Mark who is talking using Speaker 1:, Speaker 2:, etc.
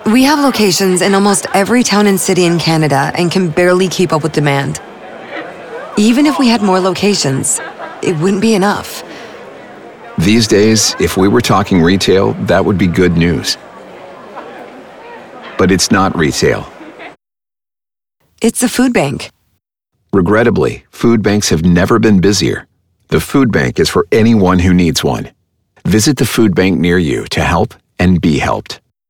Speaker 1: We have locations in almost every town and city in Canada and can barely keep up with demand. Even if we had more locations, it wouldn't be enough.
Speaker 2: These days, if we were talking retail, that would be good news. But it's not retail.
Speaker 1: It's a food bank.
Speaker 2: Regrettably, food banks have never been busier. The food bank is for anyone who needs one. Visit the food bank near you to help and be helped.